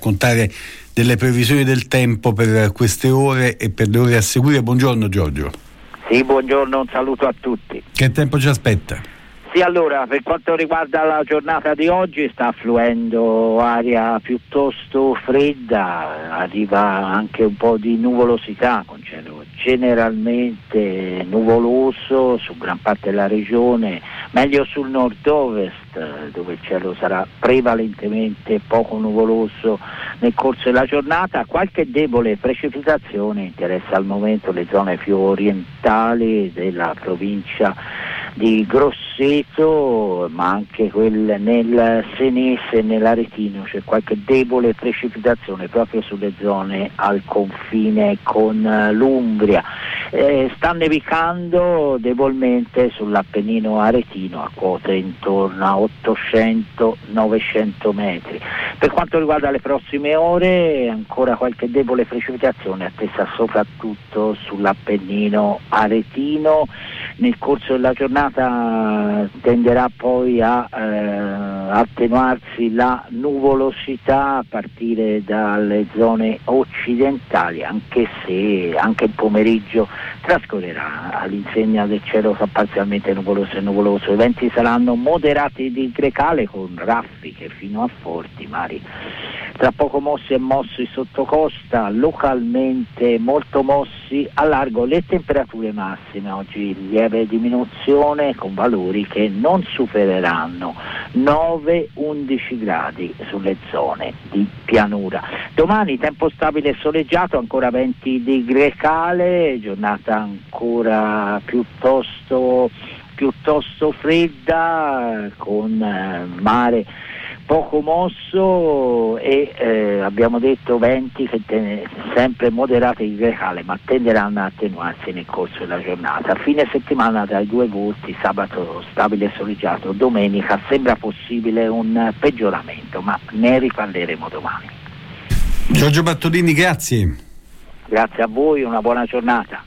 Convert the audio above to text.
raccontare delle previsioni del tempo per queste ore e per le ore a seguire. Buongiorno Giorgio. Sì, buongiorno, un saluto a tutti. Che tempo ci aspetta? Sì, allora, per quanto riguarda la giornata di oggi sta fluendo aria piuttosto fredda, arriva anche un po' di nuvolosità, con cielo generalmente nuvoloso su gran parte della regione, meglio sul nord-ovest, dove il cielo sarà prevalentemente poco nuvoloso nel corso della giornata. Qualche debole precipitazione interessa al momento le zone più orientali della provincia di Grosseto, ma anche quelle nel Senese e nell'Aretino. C'è qualche debole precipitazione proprio sulle zone al confine con l'Umbria. Sta nevicando debolmente sull'Appennino aretino a quote intorno a 800-900 metri. Per quanto riguarda le prossime ore, ancora qualche debole precipitazione attesa soprattutto sull'Appennino aretino. Nel corso della giornata tenderà poi a attenuarsi la nuvolosità a partire dalle zone occidentali, anche se anche il pomeriggio trascorrerà all'insegna del cielo parzialmente nuvoloso e nuvoloso. I venti saranno moderati di grecale con raffiche fino a forti mari, tra poco mossi e mossi sotto costa, localmente molto mossi a largo. Le temperature massime oggi lieve diminuzione con valori che non supereranno 9-11 gradi sulle zone di pianura. Domani tempo stabile e soleggiato, ancora venti di grecale, giornata ancora piuttosto fredda con mare poco mosso e abbiamo detto venti che sempre moderati di grecale, ma tenderanno a attenuarsi nel corso della giornata. Fine settimana dai due volti, sabato stabile e soleggiato, domenica sembra possibile un peggioramento, ma ne riparleremo domani. Giorgio Bartolini, grazie. Grazie a voi, una buona giornata.